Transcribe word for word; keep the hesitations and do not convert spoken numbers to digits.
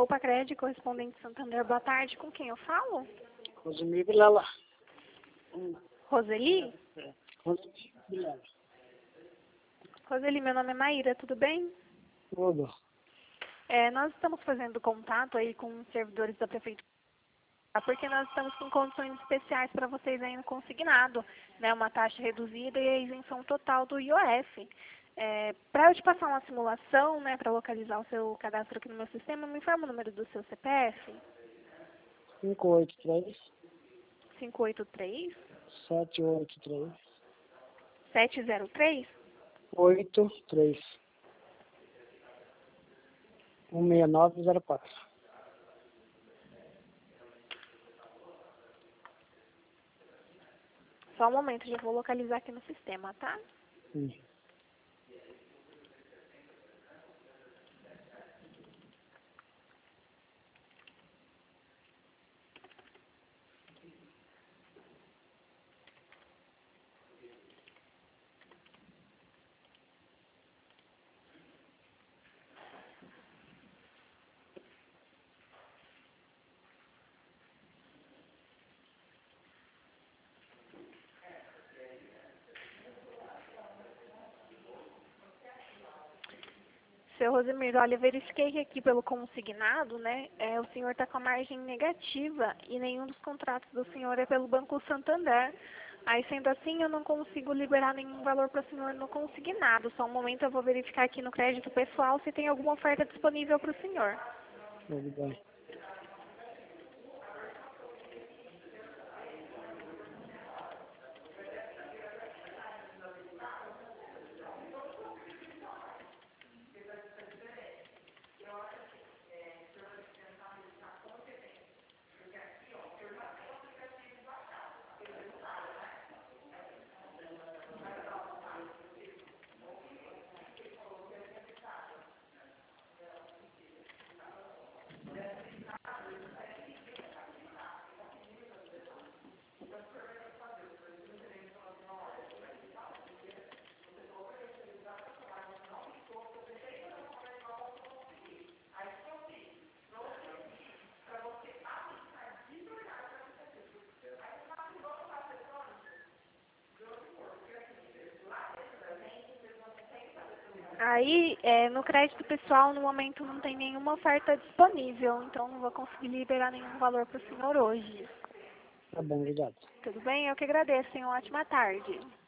Poupa Crédito, correspondente Santander. Boa tarde, com quem eu falo? Rosemir Vilela. Hum. Roseli? É. Rosemir Vilela. Roseli, meu nome é Maíra, tudo bem? Tudo. É, nós estamos fazendo contato aí com os servidores da Prefeitura, porque nós estamos com condições especiais para vocês aí no consignado, né? Uma taxa reduzida e a isenção total do I O F. É, para eu te passar uma simulação, né, para localizar o seu cadastro aqui no meu sistema, me informa o número do seu C P F. cinco oito três, cinco oito três, sete oito três, sete zero três, oito três, um seis nove zero quatro. Só um momento, já vou localizar aqui no sistema, tá? Hum. Seu Rosemiro, olha, eu verifiquei que aqui pelo consignado, né, é, o senhor está com a margem negativa e nenhum dos contratos do senhor é pelo Banco Santander. Aí, sendo assim, eu não consigo liberar nenhum valor para o senhor no consignado. Só um momento eu vou verificar aqui no crédito pessoal se tem alguma oferta disponível para o senhor. Tudo bem. Aí, é, no crédito pessoal, no momento não tem nenhuma oferta disponível, então não vou conseguir liberar nenhum valor para o senhor hoje. Tá bom, obrigado. Tudo bem? Eu que agradeço. Tenha uma ótima tarde.